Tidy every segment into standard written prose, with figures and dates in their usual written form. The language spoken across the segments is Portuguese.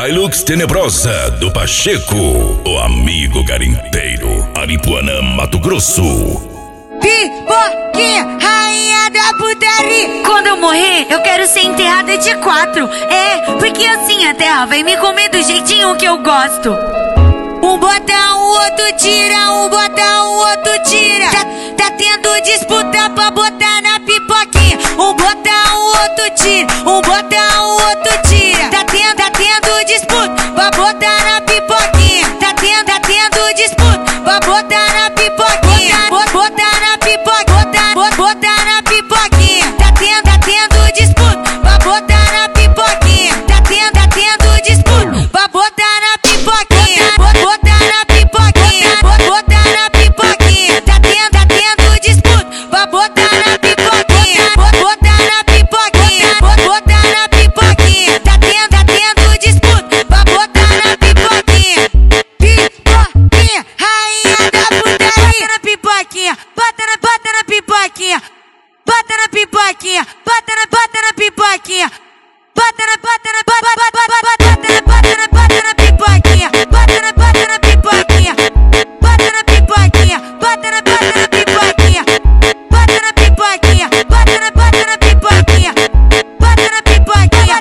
Hilux Tenebrosa do Pacheco, o amigo garimpeiro, Aripuanã, Mato Grosso. Pipoquinha, rainha da putaria. Quando eu morrer, eu quero ser enterrada de 4. Porque assim a terra vai me comer do jeitinho que eu gosto. Um bota, o outro tira, um bota, o outro tira. Tá tendo disputa pra botar na pipoquinha. Um bota, o outro tira, um bota, o outro tira. Tá tendo disputa pra botar na pipoquinha. Tá tendo disputa pra botar na pipoquinha. Botar na pipoquinha, botar na pipoquinha. Tá tendo disputa pra botar na pipoquinha. Tá tendo disputa pra botar na pipoquinha. Botar na pipoquinha, botar na pipoquinha. Tá tendo disputa pra botar na pipoquinha. Botar na pipoquinha, botar na pipoquinha. Tá tendo disputa pra botar na pipoquinha. Pipoquinha, rainha da putaria. Na pipoquinha, bota na pipoquinha. Bota na pipoquinha, bota na pipoquinha. Bota na pipoquinha, bota na pipoquinha. Bota na pipoquinha, bota na pipoquinha. Bota na pipoquinha, bota na pipoquinha. Bota na pipoquinha, bota na pipoquinha.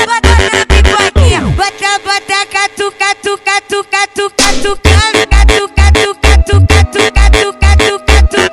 Bota, catu, catu, catu, catu, catu, catu, catu, catu, catu, catu, catu, catu, catu,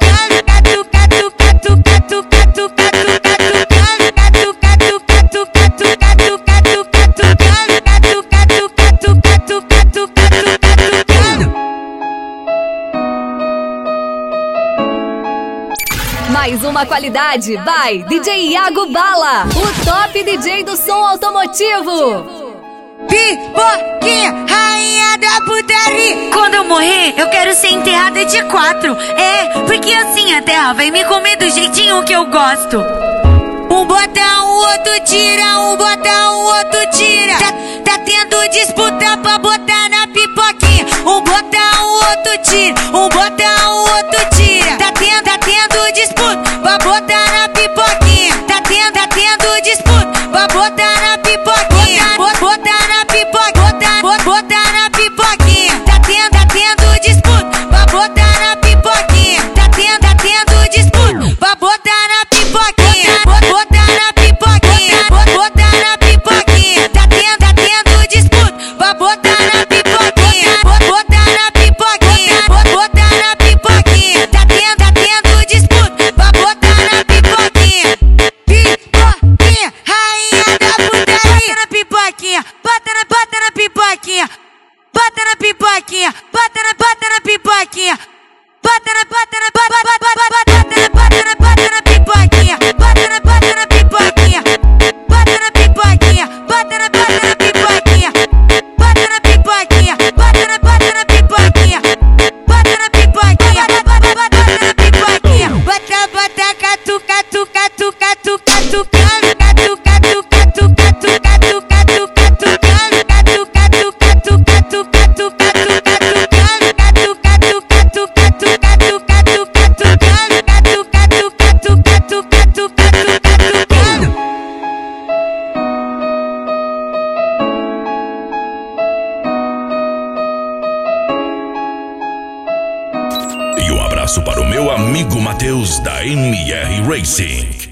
Mais uma qualidade by DJ Iago Bala, o top DJ do som automotivo. Pipoquinha, rainha da putaria. Quando eu morrer, eu quero ser enterrada de 4. Porque assim a terra vai me comer do jeitinho que eu gosto. Um bota, o outro tira, um bota, o outro tira. Tá tendo disputa pra botar na pipoquinha. Um bota, o outro tira, um bota, o outro tira. Tá tendo disputa pra botar na pipoquinha. Tá tendo disputa pra botar na pipoquinha. Botar na pipoquinha, botar na pipoquinha. Tá tendo disputa pra botar na pipoquinha. Tá tendo disputa pra botar na pipoquinha. Botar na pipoquinha, botar na pipoquinha. Tá tendo disputa pra botar na pipoquinha. Botar na pipoquinha, botar na pipoquinha. Tá tendo disputa pra botar na pipoquinha. Pipoquinha, rainha da putaria. Na pipoquinha, bota na pipoquinha. Bota na pipoquinha, bota na pipoquinha. Bota na pipoquinha, bota na pipoquinha. Bota na pipoquinha, bota na pipoquinha. Bota na pipoquinha, bota na pipoquinha. Bota na pipoquinha, bota na pipoquinha. Bota, catu, catu, catu, catu, catu, catu, catu, catu, catu, catu, catu, catu, catu, catu, catu, catu, catu, catu, E um abraço para o meu amigo Matheus da MR Racing.